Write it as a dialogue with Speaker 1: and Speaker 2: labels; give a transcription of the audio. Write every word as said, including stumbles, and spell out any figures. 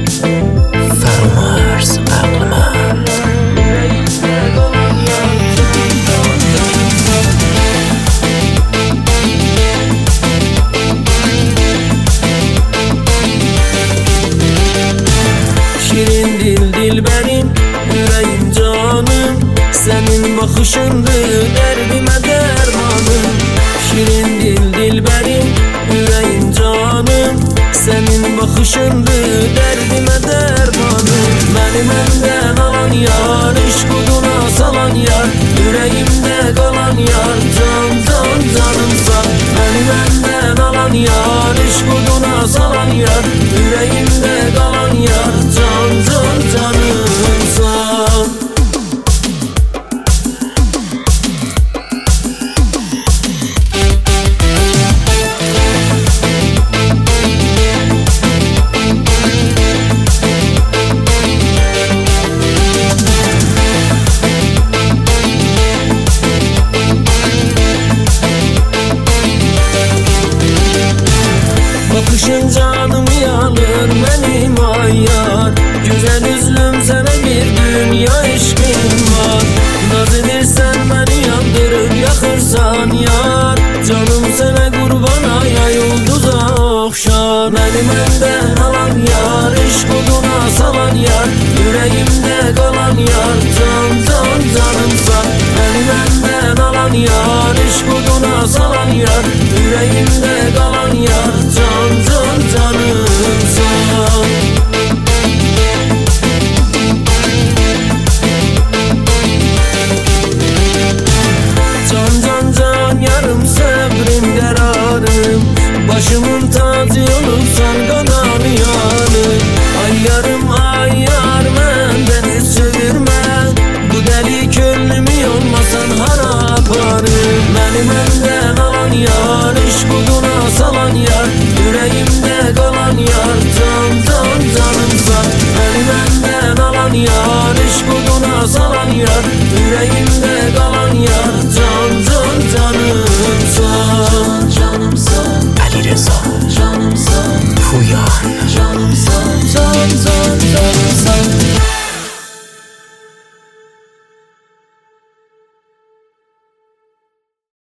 Speaker 1: Sarmaz aklıma.
Speaker 2: Şirin dil dilberim, yüreğim canım, senin bakışındır derdime dermanım. Şirin dil dilberim, yüreğim canım, senin bakışındır derdime dermanım. Beni benden alan yar, iş kuduna salan yar, yüreğimde kalan yar, can can canımsa. Beni benden alan yar, iş kuduna salan yar, yüreğimde kalan yar, can can canımsa. Bakışın canımı yanır benim ayar, güzel üzlüm sana bir dünya işkim var. Naz edersen beni yandırır yakırsan yar, canım sana kurbana ya yıldıza okşar. Beni benden alan yar, iş kuduna salan yar, yüreğimde kalan yar, can can canımsa. Beni benden alan yar, iş kuduna salan yar, yüreğimde kalan yar, can can canımsa. Can can can yarım sabrim kararım, başımın tacı olursan kananı yanır. Ay yarım ay yar benden hiç çevirme, bu deli gönlümü olmasan harap harım. Beni benden alan yar, iş kuduna salan yar, yüreğimde kalan yar, can can canımsa. Beni benden alan yar, iş kuduna salan yar, yüreğimde